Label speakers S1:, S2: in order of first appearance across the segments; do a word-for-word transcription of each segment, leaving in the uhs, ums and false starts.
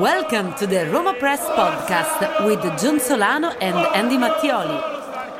S1: Welcome to the Roma Press podcast with John Solano and Andy Mattioli.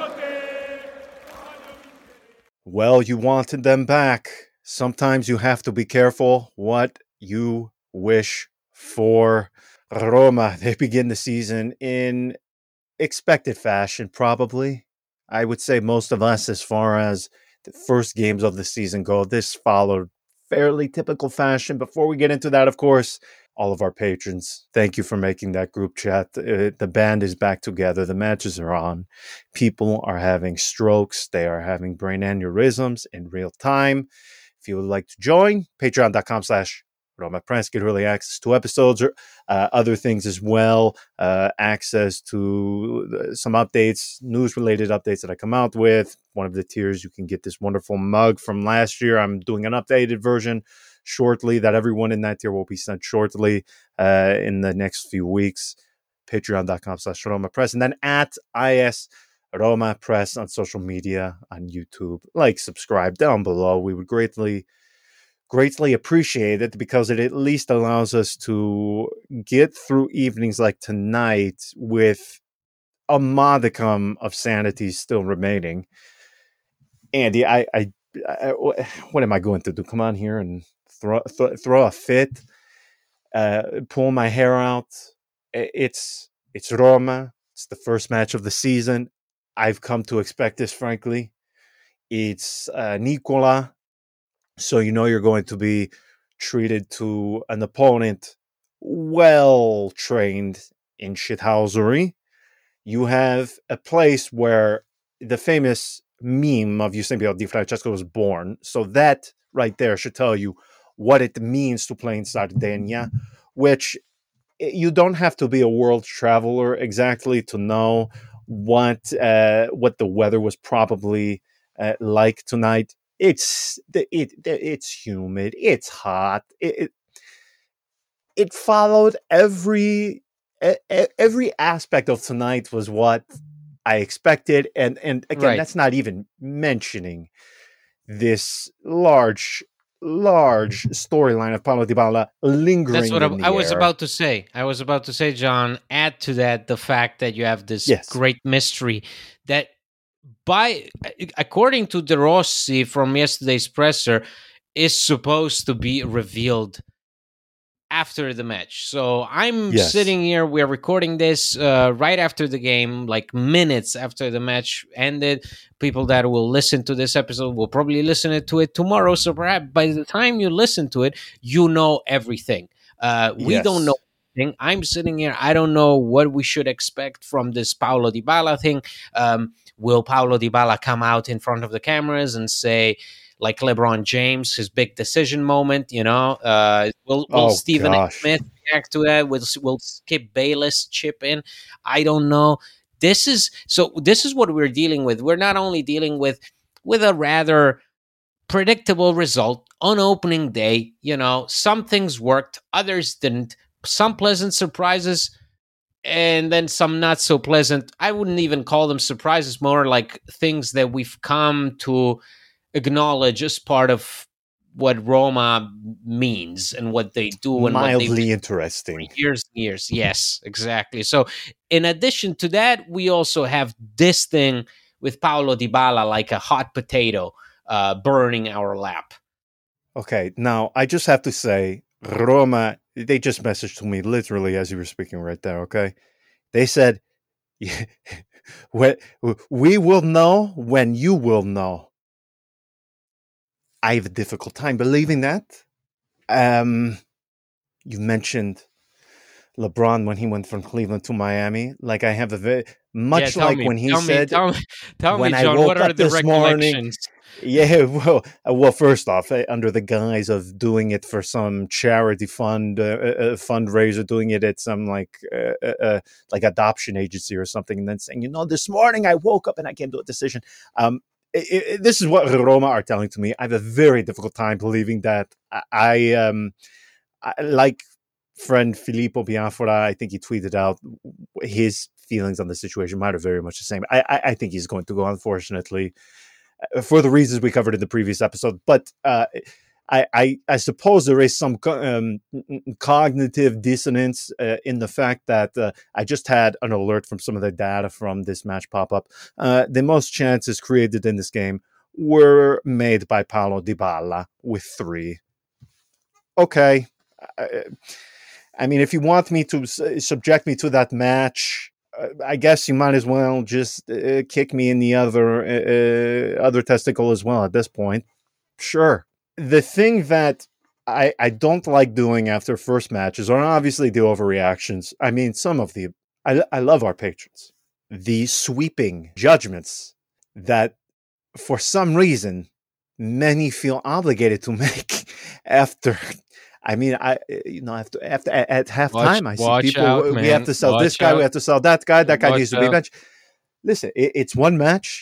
S2: Well, you wanted them back. Sometimes you have to be careful what you wish for. Roma, they begin the season in expected fashion, probably. I would say most of us, as far as the first games of the season go, this followed fairly typical fashion. Before we get into that, of course, all of our patrons, thank you for making that group chat. Uh, the band is back together. The matches are on. People are having strokes. They are having brain aneurysms in real time. If you would like to join, patreon.com slash Roma Press, get early access to episodes or uh, other things as well, uh, access to some updates, news-related updates that I come out with. One of the tiers, you can get this wonderful mug from last year. I'm doing an updated version shortly that everyone in that tier will be sent shortly uh, in the next few weeks. Patreon.com slash Roma Press. And then at I S Roma Press on social media, on YouTube. Like, subscribe down below. We would greatly, greatly appreciate it because it at least allows us to get through evenings like tonight with a modicum of sanity still remaining. Andy, I, I, I what am I going to do? Come on here and Throw, th- throw a fit, uh, pull my hair out. It's it's Roma. It's the first match of the season. I've come to expect this, frankly. It's uh, Nicola, so you know you're going to be treated to an opponent well trained in shithousery. You have a place where the famous meme of Eusebio Di Francesco was born. So that right there should tell you what it means to play in Sardinia, which you don't have to be a world traveler exactly to know what uh, what the weather was probably uh, like tonight. It's it, it it's humid, it's hot. It it, it followed every every aspect of tonight was what I expected, and and again, right. That's not even mentioning this large. large storyline of Paulo Dybala lingering
S3: That's what
S2: in
S3: I,
S2: the
S3: I was
S2: air.
S3: about to say. I was about to say, John, add to that the fact that you have this
S2: yes.
S3: great mystery that, by according to De Rossi from yesterday's presser, is supposed to be revealed after the match. So I'm
S2: yes.
S3: sitting here, we're recording this uh, right after the game, like minutes after the match ended. People that will listen to this episode will probably listen to it tomorrow. So perhaps by the time you listen to it, you know everything. Uh, we
S2: yes.
S3: don't know anything. I'm sitting here, I don't know what we should expect from this Paulo Dybala thing. Um, will Paulo Dybala come out in front of the cameras and say, like LeBron James, his big decision moment, you know, uh, will, will
S2: oh,
S3: Stephen A.
S2: gosh.
S3: Smith react to that? Will, will Skip Bayless chip in? I don't know. This is so. This is what we're dealing with. We're not only dealing with with a rather predictable result on opening day. You know, some things worked, others didn't. Some pleasant surprises, and then some not so pleasant. I wouldn't even call them surprises, more like things that we've come to acknowledge as part of what Roma means and what they do and
S2: mildly
S3: what they
S2: interesting
S3: for years and years. Yes, exactly. So in addition to that, we also have this thing with Paulo Dybala like a hot potato uh, burning our lap.
S2: Okay, now I just have to say, Roma, they just messaged to me literally as you were speaking right there, okay? They said, we will know when you will know. I have a difficult time believing that. Um, you mentioned LeBron when he went from Cleveland to Miami. Like I have a very much
S3: yeah,
S2: like
S3: me,
S2: when he
S3: tell
S2: said,
S3: me, tell me, tell
S2: when
S3: me,
S2: I
S3: John,
S2: woke
S3: what are
S2: up
S3: the
S2: this
S3: recollections?
S2: morning. Yeah, well, well, first off, uh, under the guise of doing it for some charity fund, uh, uh, fundraiser, doing it at some like uh, uh, like adoption agency or something, and then saying, you know, this morning I woke up and I came to a decision. Um, It, it, this is what Roma are telling to me. I have a very difficult time believing that. I, I um, I, like friend Filippo Bianfora, I think he tweeted out his feelings on the situation. Mine are very much the same. I, I, I think he's going to go, unfortunately, for the reasons we covered in the previous episode. But uh, I, I, I suppose there is some co- um, cognitive dissonance uh, in the fact that uh, I just had an alert from some of the data from this match pop up. Uh, the most chances created in this game were made by Paulo Dybala with three. Okay. I, I mean, if you want me to s- subject me to that match, uh, I guess you might as well just uh, kick me in the other uh, other testicle as well at this point. Sure. The thing that I, I don't like doing after first matches are obviously the overreactions. I mean, some of the I, I love our patrons. The sweeping judgments that for some reason many feel obligated to make after. I mean, I you know after after at, at
S3: Watch,
S2: halftime, I see
S3: watch
S2: people.
S3: out,
S2: We have
S3: man.
S2: to sell this
S3: Watch
S2: guy. We
S3: out.
S2: have to sell that guy. That guy
S3: Watch
S2: needs to be
S3: out.
S2: benched. Listen, it, it's one match.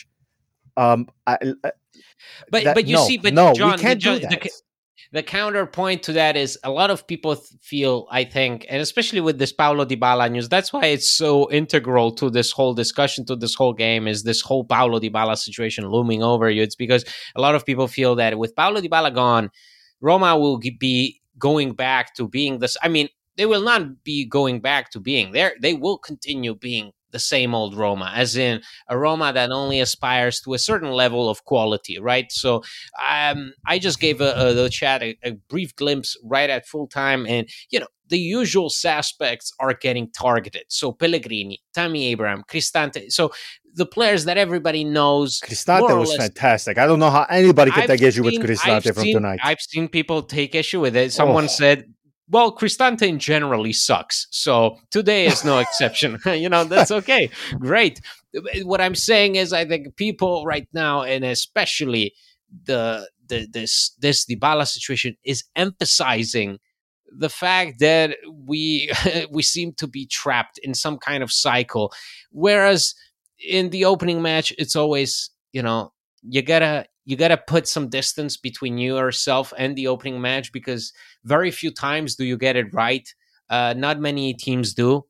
S2: Um, I, I,
S3: But
S2: that
S3: but you
S2: no,
S3: see, but
S2: no,
S3: John,
S2: we
S3: the,
S2: can't do
S3: John
S2: that.
S3: the, the counterpoint to that is a lot of people th- feel, I think, and especially with this Paulo Dybala news, that's why it's so integral to this whole discussion, to this whole game, is this whole Paulo Dybala situation looming over you. It's because a lot of people feel that with Paulo Dybala gone, Roma will g- be going back to being this. I mean, they will not be going back to being there. They will continue being the same old Roma, as in a Roma that only aspires to a certain level of quality, right? So um, I just gave a, a, the chat a, a brief glimpse right at full time, and you know the usual suspects are getting targeted. So Pellegrini, Tammy Abraham, Cristante. So the players that everybody knows.
S2: Cristante was
S3: less,
S2: fantastic. I don't know how anybody can
S3: I've
S2: take issue with
S3: seen, I've
S2: Cristante from
S3: seen,
S2: tonight.
S3: I've seen people take issue with it. Someone
S2: Oh.
S3: said, well, Cristante generally sucks. So today is no exception. You know, that's okay. Great. What I'm saying is I think people right now, and especially the, the this this Dybala situation, is emphasizing the fact that we we seem to be trapped in some kind of cycle. Whereas in the opening match, it's always, you know, you gotta you gotta put some distance between yourself and the opening match, because very few times do you get it right. Uh, not many teams do.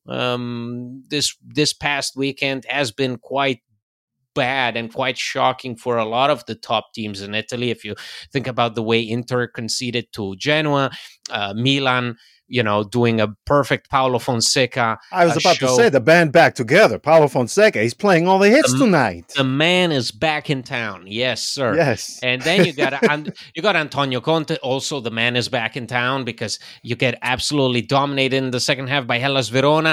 S3: Um, this this past weekend has been quite bad and quite shocking for a lot of the top teams in Italy. If you think about the way Inter conceded to Genoa, uh, Milan, you know, doing a perfect Paulo Fonseca
S2: I was
S3: uh,
S2: about
S3: show.
S2: to say the band back together. Paulo Fonseca, he's playing all the hits
S3: The-
S2: tonight.
S3: The man is back in town. Yes, sir.
S2: Yes.
S3: And then you got and you got Antonio Conte. Also, the man is back in town, because you get absolutely dominated in the second half by Hellas Verona.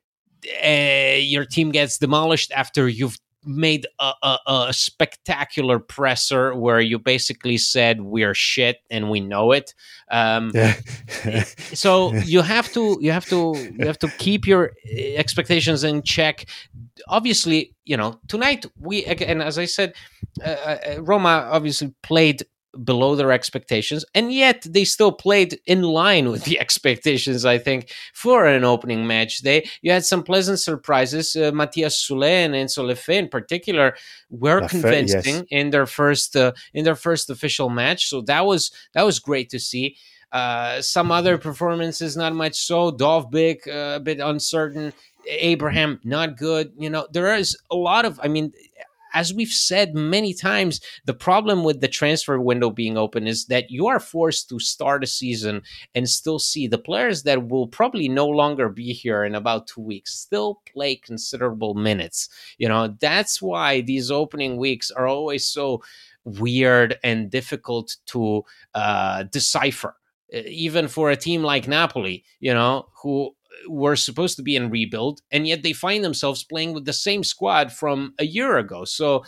S3: Uh, your team gets demolished after you've made a, a, a spectacular presser where you basically said we're shit and we know it. Um,
S2: Yeah.
S3: so you have to you have to you have to keep your expectations in check. Obviously, you know, tonight we, again, as I said, uh, uh, Roma obviously played below their expectations, and yet they still played in line with the expectations, I think, for an opening match. They You had some pleasant surprises. uh, Matias Soule and Enzo Lefebvre in particular were
S2: Lefebvre,
S3: convincing
S2: yes.
S3: in their first uh, in their first official match, so that was that was great to see. Uh, some other performances, not much so. Dovbyk, uh, a bit uncertain. Abraham, not good. You know, there is a lot of, I mean, as we've said many times, the problem with the transfer window being open is that you are forced to start a season and still see the players that will probably no longer be here in about two weeks still play considerable minutes. You know, that's why these opening weeks are always so weird and difficult to uh, decipher. Even for a team like Napoli, you know, who were supposed to be in rebuild, and yet they find themselves playing with the same squad from a year ago. So,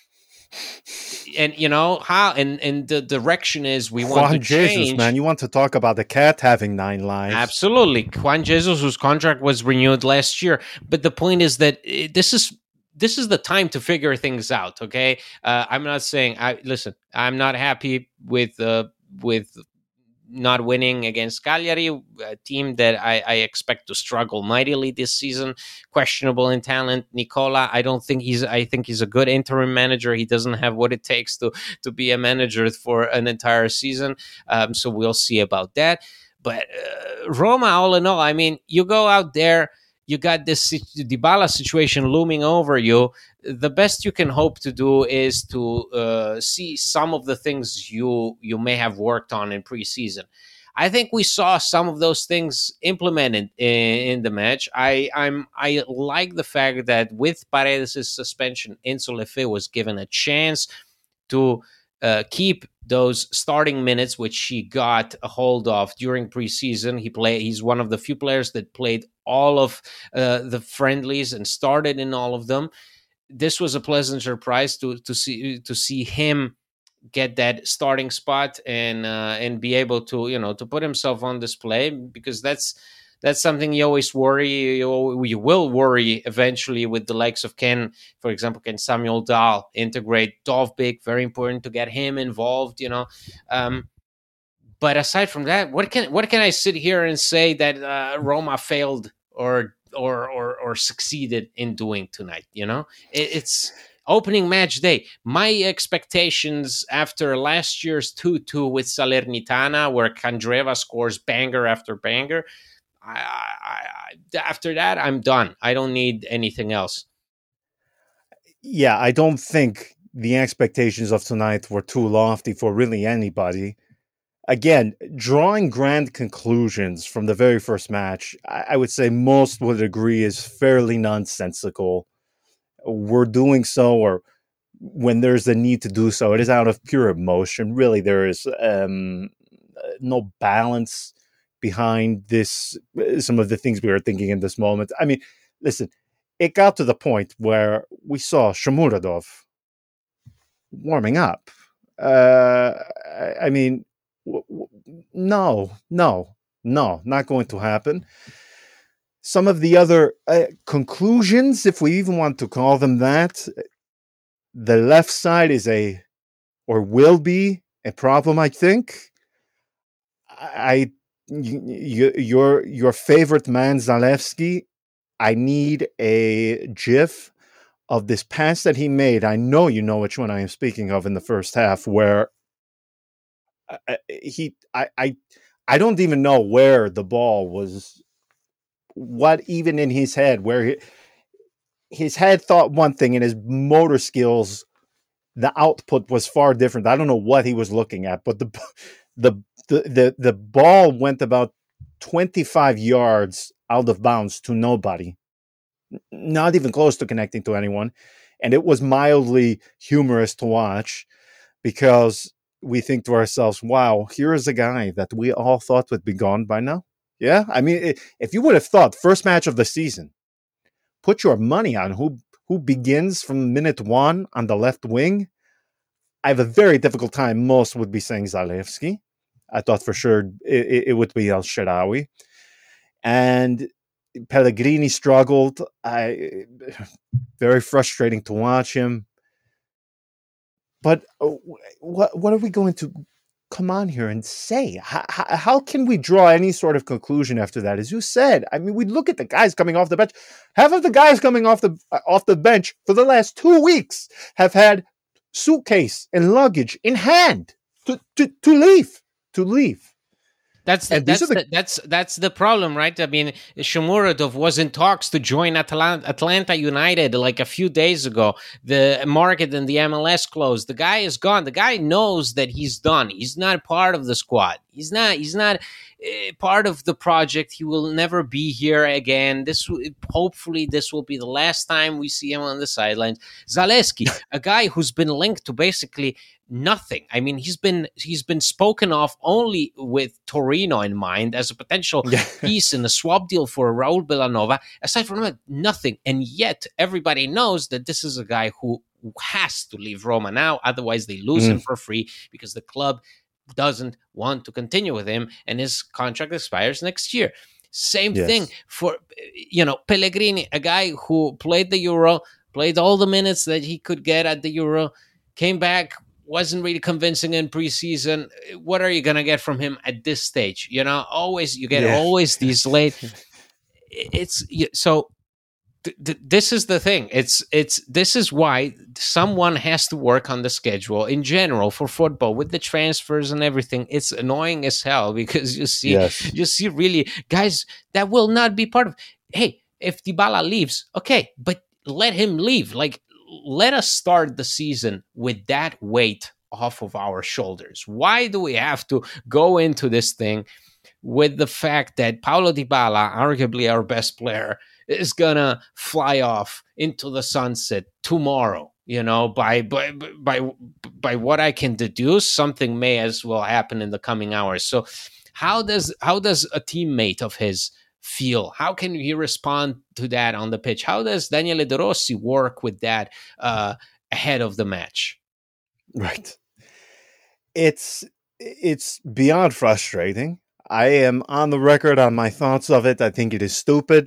S3: and you know how, and and the direction is we want
S2: Juan
S3: to
S2: Jesus,
S3: change.
S2: man, you want to talk about the cat having nine lives?
S3: Absolutely, Juan Jesus, whose contract was renewed last year. But the point is that uh, this is this is the time to figure things out. Okay, uh, I'm not saying I listen. I'm not happy with uh, with. not winning against Cagliari, a team that I, I expect to struggle mightily this season. Questionable in talent, Nicola. I don't think he's. I think he's a good interim manager. He doesn't have what it takes to to be a manager for an entire season. Um, so we'll see about that. But uh, Roma, all in all, I mean, you go out there. you got this Dybala situation looming over you. The best you can hope to do is to uh, see some of the things you you may have worked on in preseason. I think we saw some of those things implemented in, in the match. I I'm I like the fact that with Paredes' suspension, Enzo Lefebvre was given a chance to uh, keep those starting minutes, which he got a hold of during preseason. He play. He's one of the few players that played all of uh, the friendlies and started in all of them. This was a pleasant surprise to to see to see him get that starting spot and uh, and be able to, you know, to put himself on display, because that's that's something you always worry. You, you will worry eventually with the likes of Ken, for example. Can Samuel Dahl integrate Dovbyk? Very important to get him involved, you know. Um, but aside from that, what can what can I sit here and say that uh, Roma failed or or or or succeeded in doing tonight? You know, it, it's opening match day. My expectations after last year's two two with Salernitana, where Candreva scores banger after banger, I, I, I, after that, I'm done. I don't need anything else.
S2: Yeah, I don't think the expectations of tonight were too lofty for really anybody. Again, drawing grand conclusions from the very first match, I, I would say most would agree is fairly nonsensical. We're doing so, or when there's a need to do so, it is out of pure emotion. Really, there is um, no balance behind this, some of the things we were thinking in this moment. I mean, listen, it got to the point where we saw Shomurodov warming up. Uh, I mean, w- w- no, no, no, not going to happen. Some of the other uh, conclusions, if we even want to call them that, the left side is a, or will be, a problem, I think. I, you, your your favorite man, Zalewski, I need a gif of this pass that he made. I know you know which one I am speaking of in the first half, where uh, he, I, I, I don't even know where the ball was, what even in his head, where he, his head thought one thing and his motor skills, the output was far different. I don't know what he was looking at, but the, the, the, the, the ball went about twenty-five yards out of bounds to nobody, not even close to connecting to anyone. And it was mildly humorous to watch, because we think to ourselves, wow, here is a guy that we all thought would be gone by now. Yeah. I mean, if you would have thought first match of the season, put your money on who, who begins from minute one on the left wing. I have a very difficult time. Most would be saying Zalewski. I thought for sure it, it would be El Shaarawy. And Pellegrini struggled. I very frustrating to watch him. But what what are we going to come on here and say? How, how, how can we draw any sort of conclusion after that? As you said, I mean, we look at the guys coming off the bench. Half of the guys coming off the uh, off the bench for the last two weeks have had suitcase and luggage in hand to to, to leave to leave.
S3: That's the, that's, the, the, that's that's the problem, right? I mean, Shomurodov was in talks to join Atlanta, Atlanta United like a few days ago. The market and the M L S closed. The guy is gone. The guy knows that he's done. He's not part of the squad. He's not. He's not uh, part of the project. He will never be here again. This hopefully this will be the last time we see him on the sidelines. Zalewski, a guy who's been linked to basically nothing. I mean, he's been he's been spoken of only with Torino in mind as a potential piece in a swap deal for Raul Villanova. Aside from that, nothing. And yet everybody knows that this is a guy who has to leave Roma now. Otherwise, they lose mm. him for free, because the club doesn't want to continue with him and his contract expires next year. Same yes. thing for, you know, Pellegrini, a guy who played the Euro, played all the minutes that he could get at the Euro, came back, wasn't really convincing in preseason. What are you going to get from him at this stage? You know, always, you get yeah. always these late. It's so th- th- this is the thing. It's, it's, this is why someone has to work on the schedule in general for football with the transfers and everything. It's annoying as hell, because you see, yes. you see really guys that will not be part of, hey, if Dybala leaves, okay, but let him leave. Like, let us start the season with that weight off of our shoulders. Why do we have to go into this thing with the fact that Paulo Dybala, arguably our best player, is gonna fly off into the sunset tomorrow? You know, by by by by what I can deduce, something may as well happen in the coming hours. So, how does how does a teammate of his feel? How can he respond to that on the pitch? How does Daniele De Rossi work with that uh, ahead of the match?
S2: Right. It's it's beyond frustrating. I am on the record on my thoughts of it. I think it is stupid.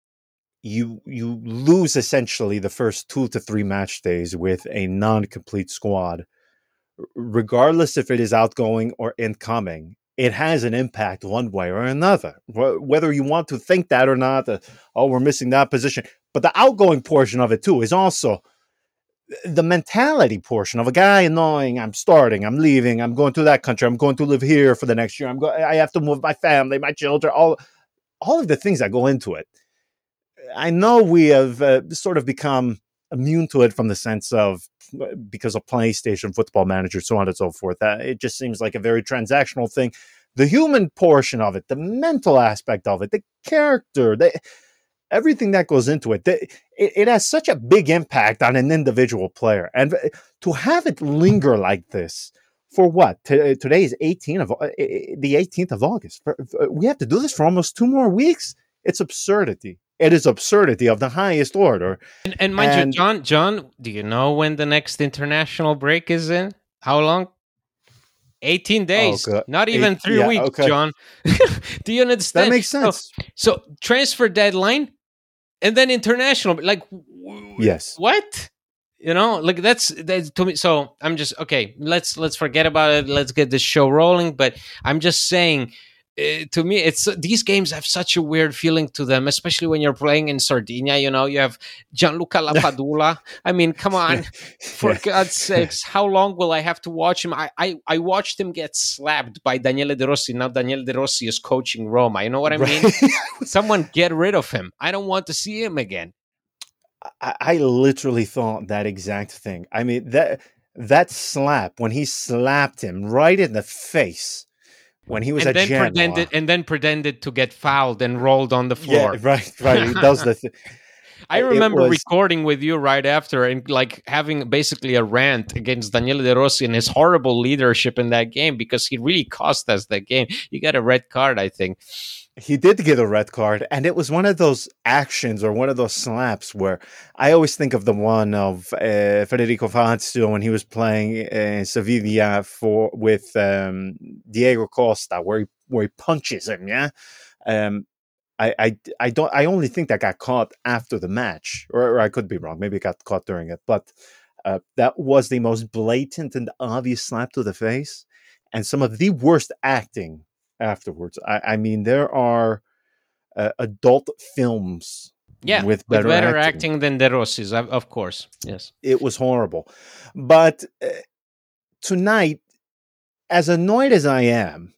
S2: You you lose essentially the first two to three match days with a non-complete squad, regardless if it is outgoing or incoming. It has an impact one way or another, whether you want to think that or not. Uh, oh, we're missing that position. But the outgoing portion of it, too, is also the mentality portion of a guy knowing I'm starting, I'm leaving, I'm going to that country, I'm going to live here for the next year. I'm go- I have to move my family, my children, all, all of the things that go into it. I know we have uh, sort of become immune to it from the sense of because of PlayStation, Football Manager, so on and so forth. Uh, it just seems like a very transactional thing. The human portion of it, the mental aspect of it, the character, the, everything that goes into it, the, it, it has such a big impact on an individual player. And to have it linger like this for what? T- today is eighteenth of, uh, the eighteenth of August. For, for, we have to do this for almost two more weeks. It's absurdity. It is absurdity of the highest order.
S3: And, and mind
S2: and,
S3: you, John, John, do you know when the next international break is in? How long? eighteen days.
S2: Oh,
S3: Not even
S2: Eight,
S3: three
S2: yeah,
S3: weeks,
S2: okay.
S3: John. Do you understand?
S2: That makes sense.
S3: So, so transfer deadline and then international. Like,
S2: yes.
S3: What? You know, like that's that's to me. So I'm just okay. Let's let's forget about it. Let's get this show rolling. But I'm just saying, uh, to me, it's uh, these games have such a weird feeling to them, especially when you're playing in Sardinia. You know, you have Gianluca Lapadula. I mean, come on, for
S2: Yeah.
S3: God's sakes, how long will I have to watch him? I, I I watched him get slapped by Daniele De Rossi. Now Daniele De Rossi is coaching Roma. You know what I mean?
S2: Right.
S3: Someone get rid of him. I don't want to see him again.
S2: I, I literally thought that exact thing. I mean, that that slap, when he slapped him right in the face when he was
S3: and
S2: at
S3: then
S2: Genoa.
S3: pretended and then pretended to get fouled and rolled on the floor.
S2: Yeah, right, right. He does the thing.
S3: I
S2: It
S3: remember
S2: was-
S3: recording with you right after and like having basically a rant against Daniele De Rossi and his horrible leadership in that game because he really cost us that game. He got a red card, I think.
S2: He did get a red card, and it was one of those actions or one of those slaps where I always think of the one of uh, Federico Fazio when he was playing uh, Sevilla for with um, Diego Costa, where he where he punches him. Yeah, um, I, I I don't I only think that got caught after the match, or, or I could be wrong. Maybe it got caught during it, but uh, that was the most blatant and obvious slap to the face, and some of the worst acting afterwards. I, I mean, there are uh, adult films
S3: Yeah,
S2: with
S3: with
S2: better,
S3: better
S2: acting.
S3: acting than De Rossi's, of of course. Yes.
S2: It was horrible. But uh, tonight, as annoyed as I am,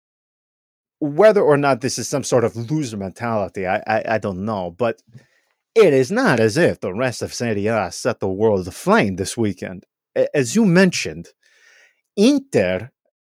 S2: whether or not this is some sort of loser mentality, I, I, I don't know. But it is not as if the rest of Serie A set the world aflame this weekend. A- As you mentioned, Inter,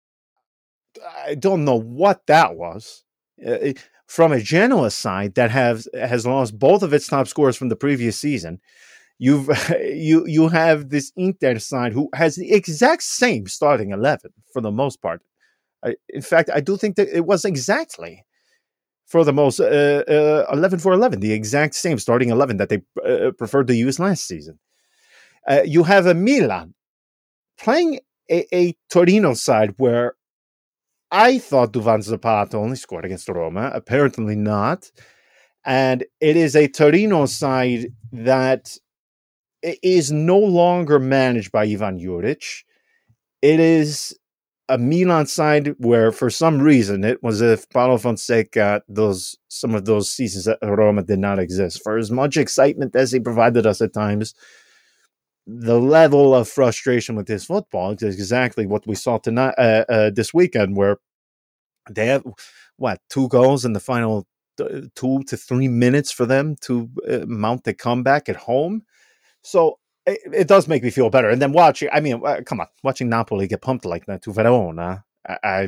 S2: I don't know what that was. Uh, from a Genoa side that has has lost both of its top scorers from the previous season, you've you you have this Inter side who has the exact same starting eleven for the most part. I, in fact, I do think that it was exactly for the most uh, uh, eleven for eleven, the exact same starting eleven that they uh, preferred to use last season. Uh, you have a Milan playing a, a Torino side where I thought Duvan Zapata only scored against Roma. Apparently not. And it is a Torino side that is no longer managed by Ivan Juric. It is a Milan side where, for some reason, it was if Paulo Fonseca, those some of those seasons at Roma did not exist. For as much excitement as he provided us at times, the level of frustration with his football is exactly what we saw tonight, uh, uh, this weekend, where they have what two goals in the final uh, two to three minutes for them to uh, mount the comeback at home. So it, it does make me feel better. And then watching, I mean, uh, come on, watching Napoli get pumped like that to Verona, I, I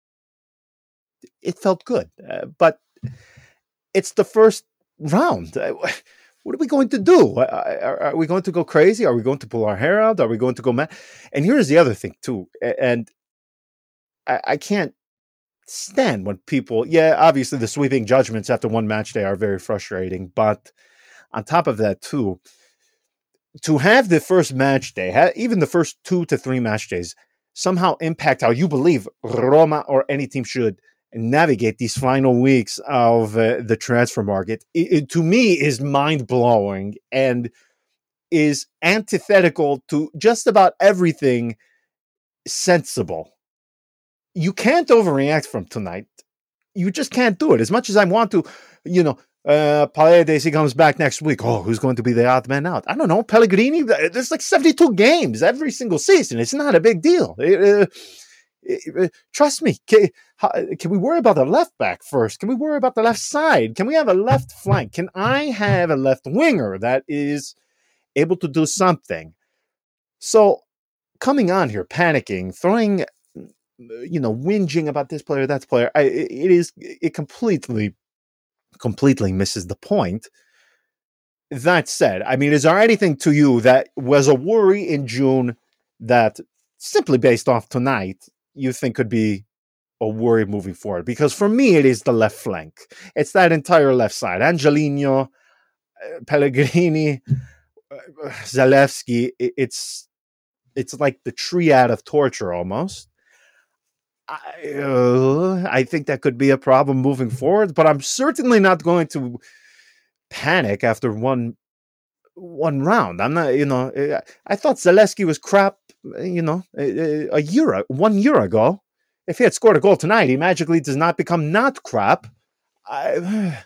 S2: it felt good. Uh, but it's the first round. Uh, What are we going to do? Are, are we going to go crazy? Are we going to pull our hair out? Are we going to go mad? And here's the other thing too. And I, I can't stand when people, yeah, obviously the sweeping judgments after one match day are very frustrating. But on top of that too, to have the first match day, even the first two to three match days, somehow impact how you believe Roma or any team should navigate these final weeks of uh, the transfer market, it, it, to me, is mind-blowing and is antithetical to just about everything sensible. You can't overreact from tonight. You just can't do it. As much as I want to, you know, uh, Paredes, he comes back next week. Oh, who's going to be the odd man out? I don't know. Pellegrini, there's like seventy-two games every single season. It's not a big deal. It, uh, it, trust me. Can, can we worry about the left back first? Can we worry about the left side? Can we have a left flank? Can I have a left winger that is able to do something? So coming on here, panicking, throwing, you know, whinging about this player, that player, I, it is, it completely, completely misses the point. That said, I mean, is there anything to you that was a worry in June that simply based off tonight, you think could be a worry moving forward? Because for me, it is the left flank. It's that entire left side. Angelino, Pellegrini, Zalewski, it's, it's like the triad of torture almost. I, uh, I think that could be a problem moving forward, but I'm certainly not going to panic after one one round. I'm not, you know, I thought Zalewski was crap, you know, a, a year, one year ago. If he had scored a goal tonight, he magically does not become not crap. I,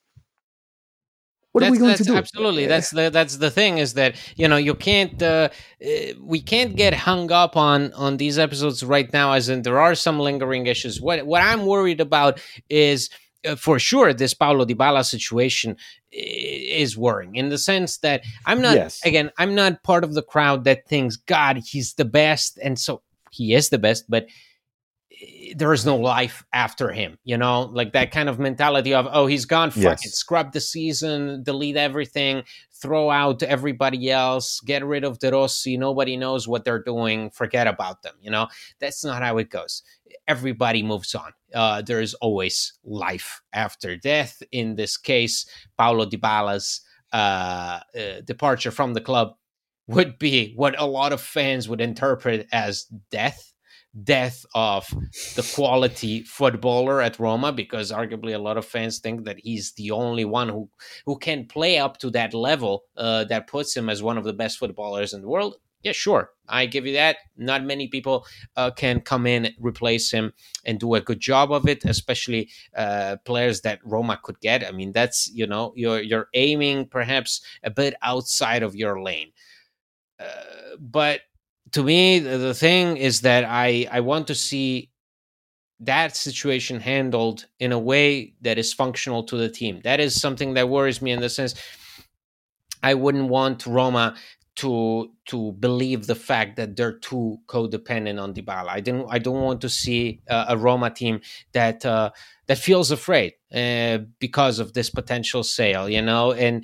S2: what
S3: that's,
S2: are we going
S3: that's
S2: to do?
S3: Absolutely, that's the that's the thing is that, you know, you can't uh, we can't get hung up on on these episodes right now. As in, there are some lingering issues. What what I'm worried about is, uh, for sure, this Paulo Dybala situation is worrying in the sense that I'm not
S2: yes.
S3: again I'm not part of the crowd that thinks, God, he's the best, and so he is the best, but there is no life after him, you know, like that kind of mentality of, oh, he's gone, fuck
S2: yes.
S3: it, scrub the season, delete everything, throw out everybody else, get rid of De Rossi, nobody knows what they're doing, forget about them, you know. That's not how it goes. Everybody moves on. Uh, there is always life after death. In this case, Paulo Dybala's uh, uh, departure from the club would be what a lot of fans would interpret as death. Death of the quality footballer at Roma, because arguably a lot of fans think that he's the only one who, who can play up to that level uh, that puts him as one of the best footballers in the world. Yeah, sure, I give you that. Not many people uh, can come in, replace him, and do a good job of it, especially uh, players that Roma could get. I mean, that's, you know, you're you're aiming perhaps a bit outside of your lane. Uh, but to me, the thing is that I, I want to see that situation handled in a way that is functional to the team. That is something that worries me in the sense I wouldn't want Roma to to believe the fact that they're too codependent on Dybala. I didn't. I don't want to see uh, a Roma team that uh, that feels afraid uh, because of this potential sale. You know, and.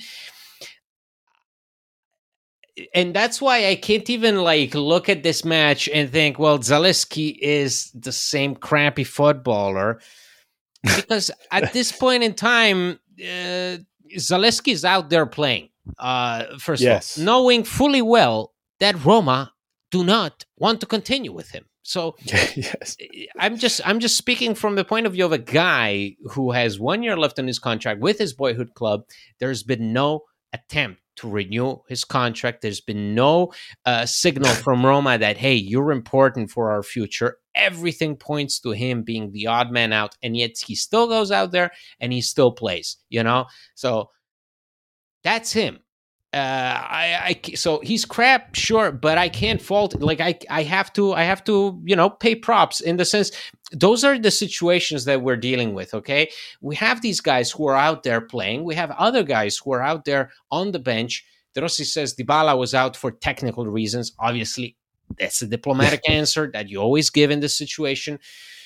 S3: And that's why I can't even like look at this match and think, well, Zalewski is the same crappy footballer, because at this point in time, uh, Zalewski is out there playing. Uh, first
S2: yes.
S3: of all, knowing fully well that Roma do not want to continue with him. So
S2: yes.
S3: I'm just I'm just speaking from the point of view of a guy who has one year left on his contract with his boyhood club. There's been no attempt to renew his contract. There's been no uh, signal from Roma that, hey, you're important for our future. Everything points to him being the odd man out, and yet he still goes out there and he still plays, you know? So that's him. Uh, I, I, so he's crap, sure, but I can't fault. Like I, I have to, I have to, you know, pay props in the sense. Those are the situations that we're dealing with. Okay, we have these guys who are out there playing. We have other guys who are out there on the bench. De Rossi says Dybala was out for technical reasons. Obviously, that's a diplomatic answer that you always give in this situation.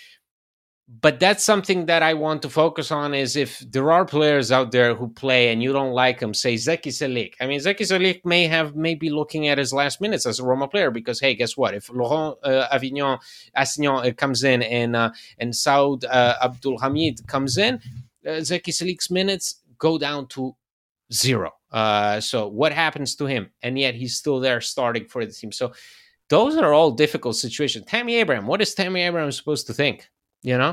S3: But that's something that I want to focus on is if there are players out there who play and you don't like them, say Zeki Salik. I mean, Zeki Salik may have maybe looking at his last minutes as a Roma player because, hey, guess what? If Laurent uh, Avignon, Assignon uh, comes in and uh, and Saud uh, Abdul Hamid comes in, uh, Zeki Salik's minutes go down to zero. Uh, so what happens to him? And yet he's still there starting for the team. So those are all difficult situations. Tammy Abraham, what is Tammy Abraham supposed to think? You know,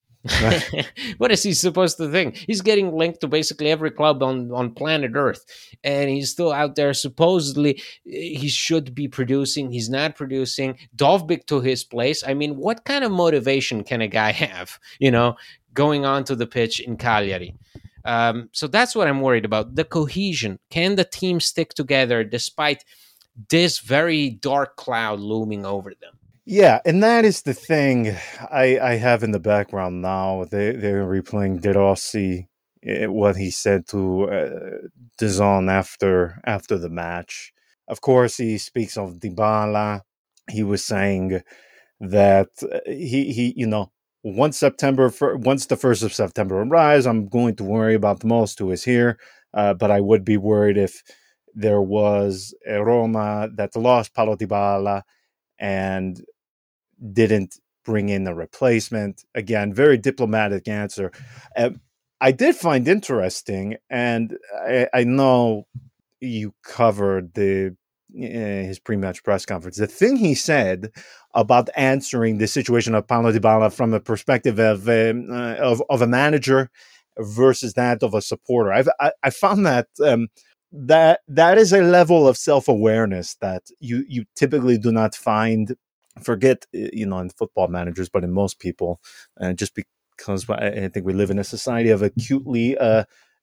S3: what is he supposed to think? He's getting linked to basically every club on, on planet Earth, and he's still out there. Supposedly, he should be producing. He's not producing. Dovbyk to his place. I mean, what kind of motivation can a guy have, you know, going onto the pitch in Cagliari? Um, so that's what I'm worried about. The cohesion. Can the team stick together despite this very dark cloud looming over them?
S2: Yeah, and that is the thing I, I have in the background now. They, they're replaying De Rossi, what he said to uh, D A Z N after, after the match. Of course, he speaks of Dybala. He was saying that he, he you know, once September, once the first of September arrives, I'm going to worry about the most who is here. Uh, but I would be worried if there was a Roma that lost Paulo Dybala and didn't bring in a replacement. Again, very diplomatic answer. Uh, I did find interesting, and I, I know you covered the uh, his pre-match press conference. The thing he said about answering the situation of Paulo Dybala from a perspective of um, uh, of, of a manager versus that of a supporter. I've, I I found that um, that that is a level of self-awareness that you you typically do not find. Forget, you know, in football managers, but in most people, uh, just because I think we live in a society of acutely, uh,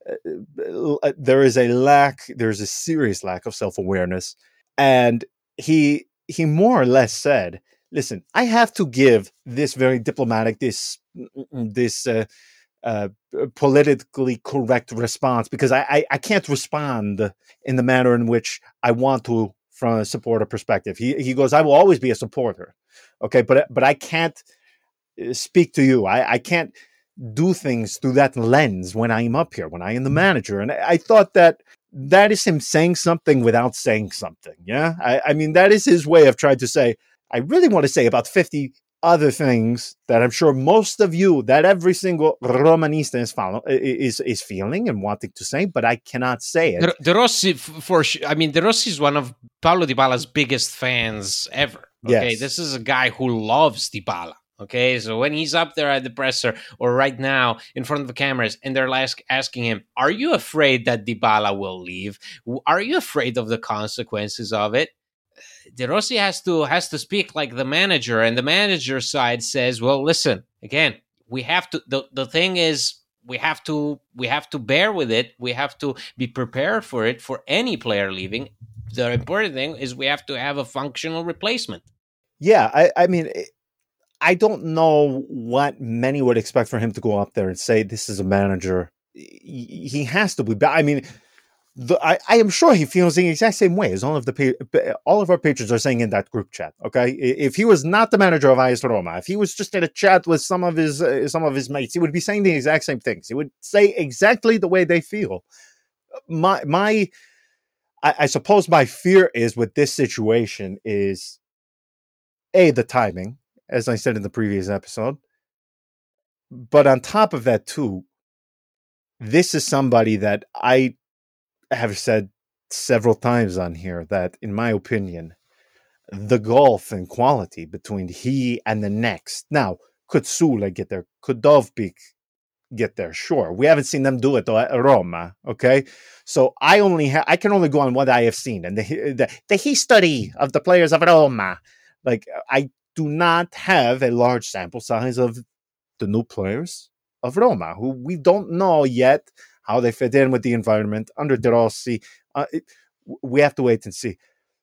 S2: uh, there is a lack, there's a serious lack of self-awareness. And he, he more or less said, listen, I have to give this very diplomatic, this, this, uh, uh, politically correct response because I, I, I can't respond in the manner in which I want to from a supporter perspective. He he goes, I will always be a supporter. Okay, but but I can't speak to you. I, I can't do things through that lens when I am up here, when I am the manager. And I, I thought that that is him saying something without saying something. Yeah, I, I mean, that is his way of trying to say, I really want to say about fifty other things that I'm sure most of you, that every single Romanista is, follow, is is feeling and wanting to say, but I cannot say it.
S3: De Rossi, for I mean, De Rossi is one of Paulo Dybala's biggest fans ever. Okay,
S2: yes.
S3: This is a guy who loves Dybala. Okay, so when he's up there at the presser or right now in front of the cameras and they're ask, asking him, are you afraid that Dybala will leave? Are you afraid of the consequences of it? De Rossi has to has to speak like the manager, and the manager side says, well, listen, again, we have to, the, the thing is, we have to we have to bear with it. We have to be prepared for it for any player leaving. The important thing is we have to have a functional replacement.
S2: Yeah, I, I mean, I don't know what many would expect for him to go up there and say, this is a manager. He has to be back. I mean, The, I, I am sure he feels the exact same way as all of the all of our patrons are saying in that group chat. Okay, if he was not the manager of AS Roma, if he was just in a chat with some of his uh, some of his mates, he would be saying the exact same things. He would say exactly the way they feel. My my, I, I suppose my fear is with this situation is a the timing, as I said in the previous episode, but on top of that too, this is somebody that I have said several times on here that, in my opinion, the gulf in quality between he and the next. Now, could Sule get there? Could Dovbyk get there? Sure. We haven't seen them do it at Roma. Okay. So I only ha- I can only go on what I have seen and the, the, the history of the players of Roma. Like, I do not have a large sample size of the new players of Roma, who we don't know yet how they fit in with the environment under De Rossi. Uh, it, we have to wait and see.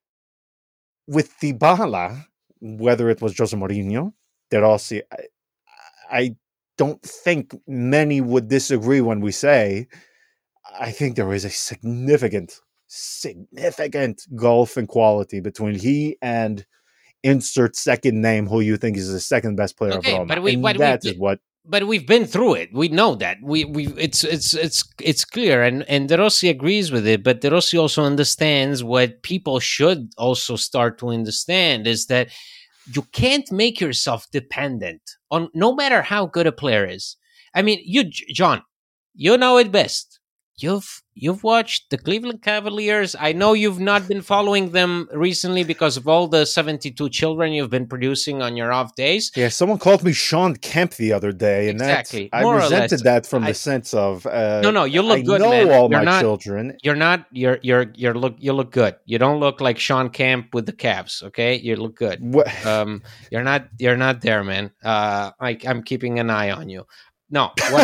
S2: With Dybala, whether it was Jose Mourinho, De Rossi, I, I don't think many would disagree when we say I think there is a significant, significant gulf in quality between he and insert second name who you think is the second best player
S3: Okay,
S2: of Roma.
S3: but we,
S2: and
S3: but
S2: that
S3: we,
S2: is what.
S3: But we've been through it. We know that. We we it's it's it's it's clear, and and De Rossi agrees with it. But De Rossi also understands what people should also start to understand is that you can't make yourself dependent on no matter how good a player is. I mean, you, John, you know it best. You've you've watched the Cleveland Cavaliers. I know you've not been following them recently because of all the seventy-two children you've been producing on your off days.
S2: Yeah, someone called me Sean Kemp the other day, and
S3: exactly.
S2: that's, I resented that from
S3: I,
S2: the sense of uh,
S3: no, no, you look
S2: I
S3: good,
S2: know
S3: man.
S2: all
S3: you're
S2: my
S3: not,
S2: children.
S3: You're not. You're you're you're look. You look good. You don't look like Sean Kemp with the Cavs. Okay, you look good.
S2: What?
S3: Um, you're not. You're not there, man. Uh, I, I'm keeping an eye on you. No, what?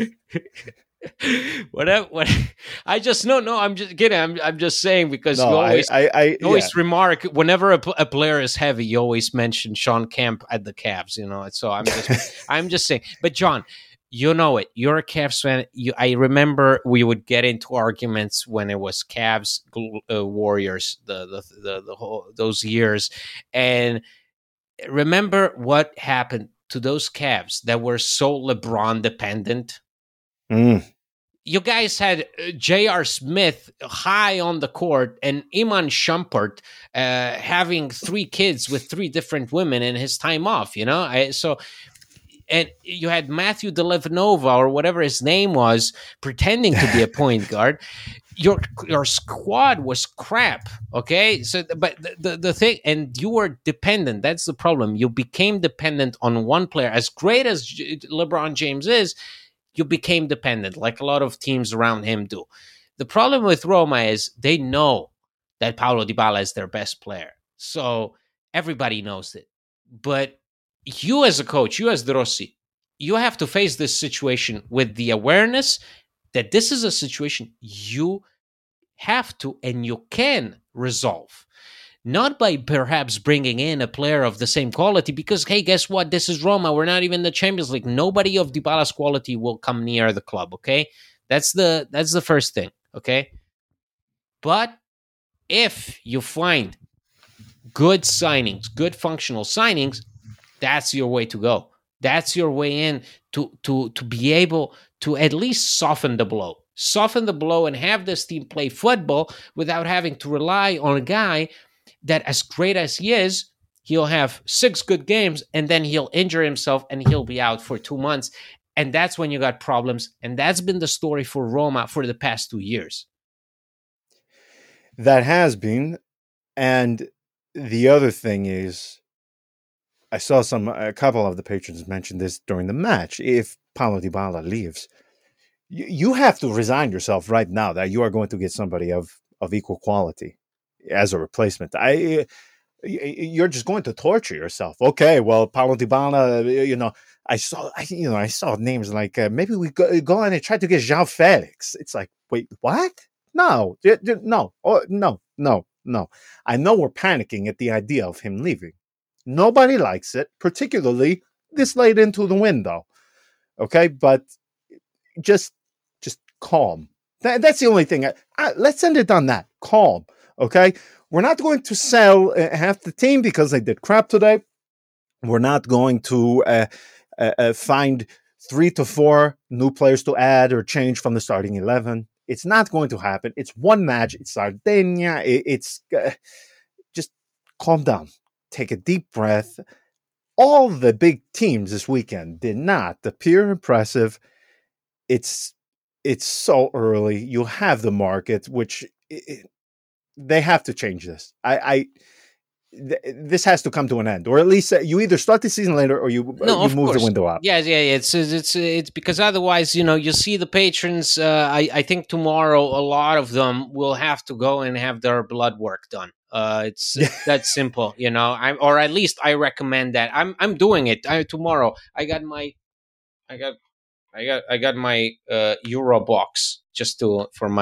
S3: Whatever. What, I just no, no. I'm just kidding. I'm, I'm just saying because
S2: no,
S3: you always,
S2: I, I, I
S3: you always
S2: yeah.
S3: remark whenever a, a player is heavy, you always mention Sean Kemp at the Cavs. You know, so I'm just, I'm just saying. But John, you know it. You're a Cavs fan. You, I remember we would get into arguments when it was Cavs uh, Warriors, the the the, the whole those years, and remember what happened to those Cavs that were so LeBron dependent.
S2: Mm.
S3: You guys had J R. Smith high on the court and Iman Shumpert uh, having three kids with three different women in his time off, you know? I, so, and you had Matthew Dellavedova or whatever his name was pretending to be a point guard. Your your squad was crap, okay? So, but the, the, the thing, and you were dependent. That's the problem. You became dependent on one player. As great as LeBron James is, you became dependent, like a lot of teams around him do. The problem with Roma is they know that Paulo Dybala is their best player. So everybody knows it. But you as a coach, you as De Rossi, you have to face this situation with the awareness that this is a situation you have to and you can resolve. Not by perhaps bringing in a player of the same quality because, hey, guess what? This is Roma. We're not even in the Champions League. Nobody of Dybala's quality will come near the club, okay? That's the that's the first thing, okay? But if you find good signings, good functional signings, that's your way to go. That's your way in to, to, to be able to at least soften the blow. Soften the blow and have this team play football without having to rely on a guy that, as great as he is, he'll have six good games and then he'll injure himself and he'll be out for two months. And that's when you got problems. And that's been the story for Roma for the past two years.
S2: That has been. And the other thing is, I saw some a couple of the patrons mention this during the match. If Paulo Dybala leaves, you, you have to resign yourself right now that you are going to get somebody of, of equal quality as a replacement. I, you're just going to torture yourself. Okay, well, Paulo Dybala, you know, I saw, I, you know, I saw names like uh, maybe we go, go on and try to get João Felix. It's like, wait, what? No, no, oh, no, no, no. I know we're panicking at the idea of him leaving. Nobody likes it, particularly this late into the window. Okay, but just, just calm. That, that's the only thing. I, I, let's end it on that. Calm. Okay, we're not going to sell uh, half the team because they did crap today. We're not going to uh, uh, uh, find three to four new players to add or change from the starting eleven. It's not going to happen. It's one match. It's Sardinia. It, it's uh, just calm down. Take a deep breath. All the big teams this weekend did not appear impressive. It's it's so early. You have the market, which it, they have to change this. I, I th- this has to come to an end, or at least uh, you either start the season later or you
S3: no,
S2: you move
S3: course.
S2: the window up.
S3: Yeah, yeah, yeah. It's it's it's because otherwise, you know, you see the patrons. Uh, I I think tomorrow a lot of them will have to go and have their blood work done. Uh, it's, it's that simple, you know. I or at least I recommend that. I'm I'm doing it I, tomorrow. I got my, I got, I got I got my uh, Euro box just to for my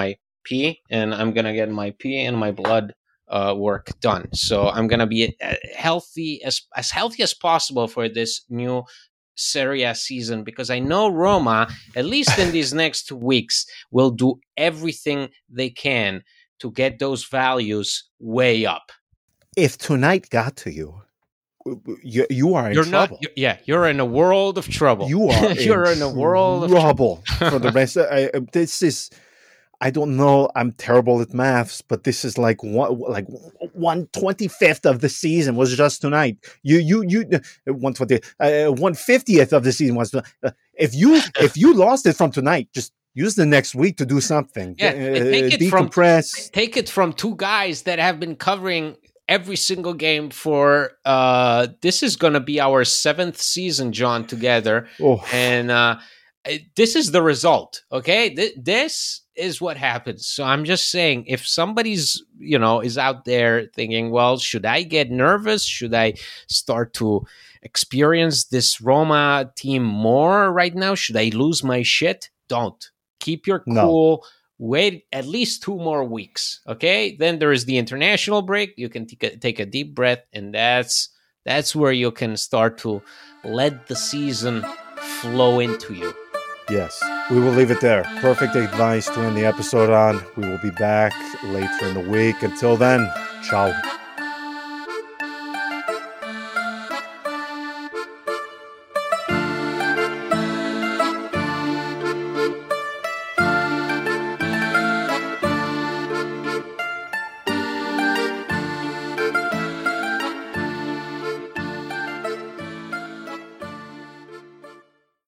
S3: pee, and I'm gonna get my pee and my blood uh, work done. So I'm gonna be uh, healthy as as healthy as possible for this new Serie A season, because I know Roma, at least in these next two weeks, will do everything they can to get those values way up.
S2: If tonight got to you, you, you are in
S3: you're
S2: trouble.
S3: Not, yeah, you're in a world of trouble.
S2: You are
S3: you're in,
S2: in
S3: a world
S2: trouble
S3: of trouble
S2: for the rest. Of, I, this is, I don't know. I'm terrible at maths, but this is like one, like one twenty fifth of the season was just tonight. You, you, you, one twenty, uh, one fiftieth of the season was. Uh, if you, if you lost it from tonight, just use the next week to do something.
S3: Yeah,
S2: uh,
S3: take it
S2: decompress.
S3: From, take it from two guys that have been covering every single game for. Uh, this is going to be our seventh season, John, together,
S2: oh.
S3: and uh, this is the result. Okay, Th- this is what happens. So I'm just saying, if somebody's, you know, is out there thinking, well, should I get nervous? Should I start to experience this Roma team more right now? Should I lose my shit? Don't. Keep your cool. No. Wait at least two more weeks. Okay. Then there is the international break. You can take a, take a deep breath, and that's that's where you can start to let the season flow into you.
S2: Yes, we will leave it there. Perfect advice to end the episode on. We will be back later in the week. Until then, ciao.